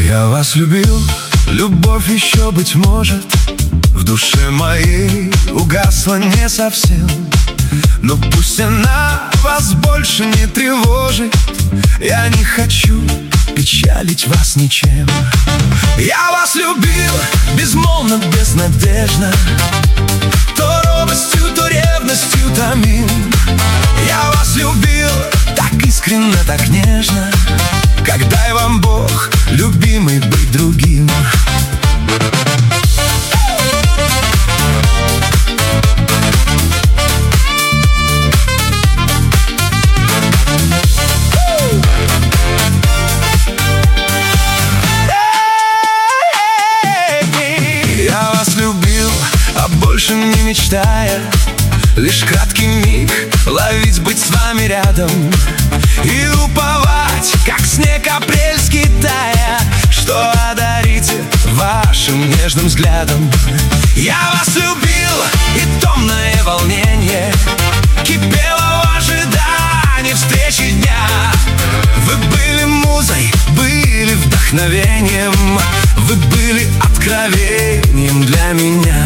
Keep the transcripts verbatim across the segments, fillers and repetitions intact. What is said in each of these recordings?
Я вас любил, любовь еще, быть может, в душе моей угасла не совсем. Но пусть она вас больше не тревожит, я не хочу печалить вас ничем. Я вас любил безмолвно, безнадежно, то робостью, то ревностью томил. Я вас любил так искренне, так нежно, как дай вам Бог, любимый, быть другим. Я вас любил, а больше не мечтая, лишь краткий миг ловить, быть с вами рядом и уповать, как снег апрельский тая, что одарите вашим нежным взглядом. Я вас любил, и томное волнение кипело в ожидании встречи дня. Вы были музой, были вдохновением, вы были откровением для меня.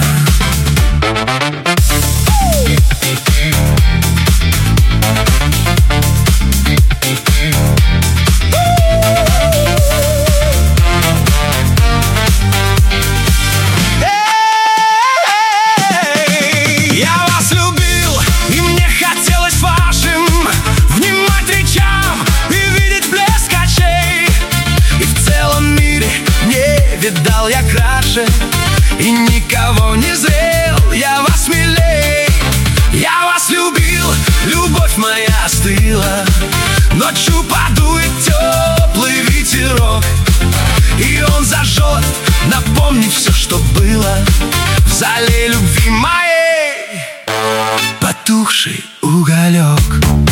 Видал я краше и никого не зрел, я вас смелей. Я вас любил, любовь моя остыла, ночью подует теплый ветерок, и он зажжет, напомнив все, что было в зале любви моей, потухший уголек.